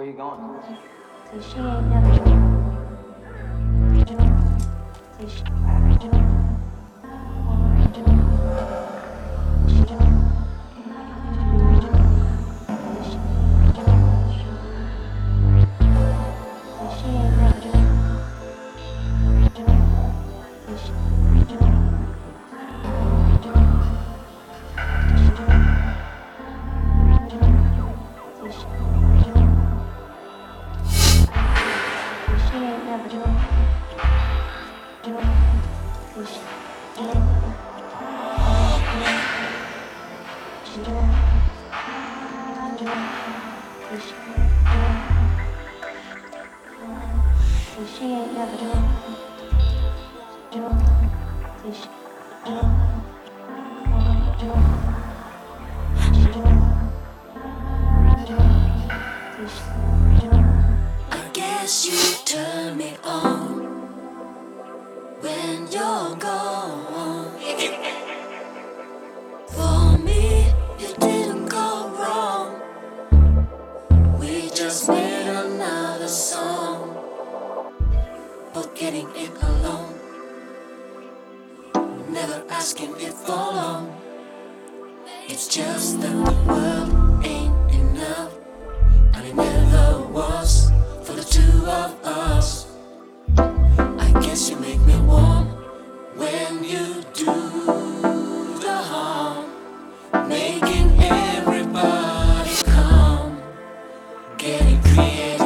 you going? See, she ain't never original. See, she original. Original. She original. Original. See, she original. See, she ain't never original. See, she original. Original. Original. See, she original. She ain't never do it. Do it. She do it. She do it. Do it. She do it. She ain't never do it. Do it. She do it. Do it. She do it. Do it. She do it. I guess you turn me on when you're gone. For me, you didn't go wrong. We just made another song, both getting it alone, never asking it for long. It's just that the world ain't enough, and it never was for the two of us. I guess you make me warm when you do the harm, making everybody come, getting creative.